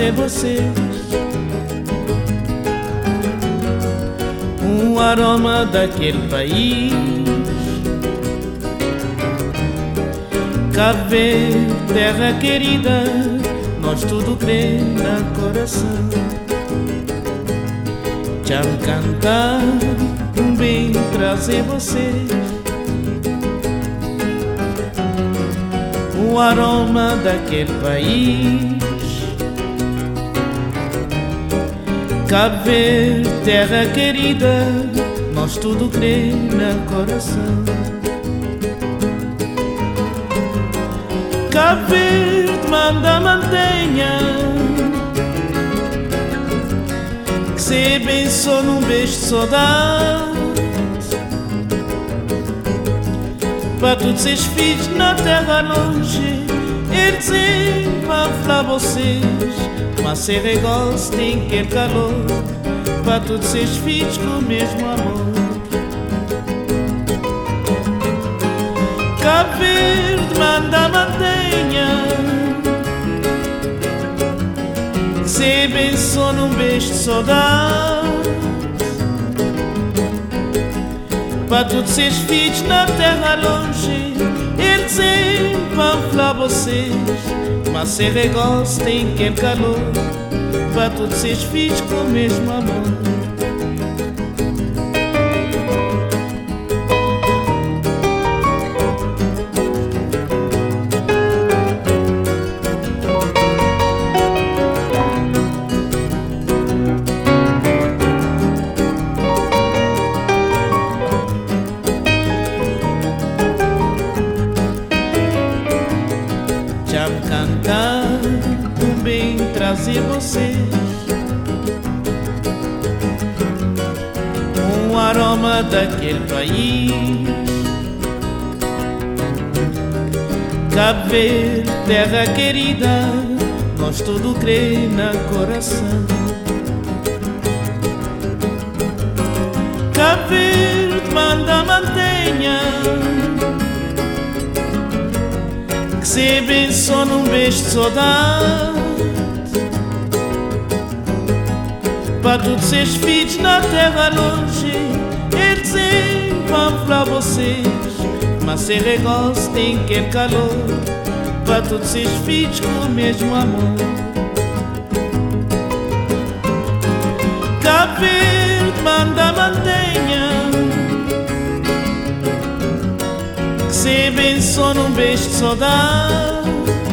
trazer vocês um aroma daquele país. Cabo Verde, terra querida, nós tudo crê na coração. Já me cantar, bem trazer vocês o aroma daquele país. Cabo Verde, terra querida, nós tudo crê na coração. Cabo Verde, manda mantenha, que se abençoe num beijo de saudade, para todos esses filhos na terra longe. Eles vão falar vocês, mas se regoce tem que calor, para todos esses filhos com o mesmo amor. Cabo Verde, manda mantenha, que se abençoe num beijo de saudade, para todos esses filhos na terra longe. Eles vão falar vocês, mas se regoce tem que calor, para todos esses filhos com o mesmo amor. Já me cantar, bem trazer vocês um aroma daquele país. Cabo Verde, terra querida, nós tudo crê na coração. Cabo Verde, manda mantenha, que se abençoe num beijo de saudade, para todos esses filhos na terra longe. Eles vão falar vocês, mas se regoce tem que calor, para todos esses filhos com o mesmo amor. Cabo Verde, manda mantenha, que se abençoe num beijo de saudade,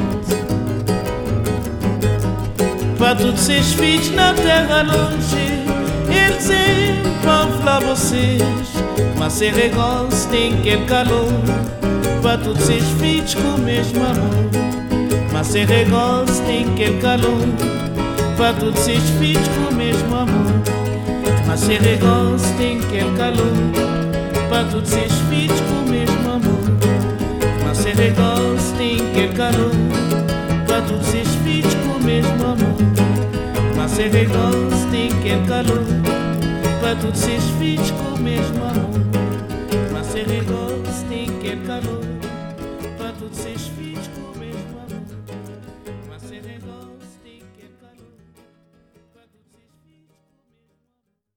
para todos esses filhos na terra longe. Eles vão falar vocês, mas se regoce tem que calor, para todos esses filhos com o mesmo amor. Mas se regoce tem que calor, para todos esses filhos com o mesmo amor. Mas se regoce tem que calor, para todos esses filhos com o mesmo amor. Mas se regoce tem que calor, para todos esses filhos com o mesmo amor. Mas se regoce tem que calor, para todos esses filhos com o mesmo amor. Mas se regoce tem que calor, para todos esses filhos com o mesmo amor.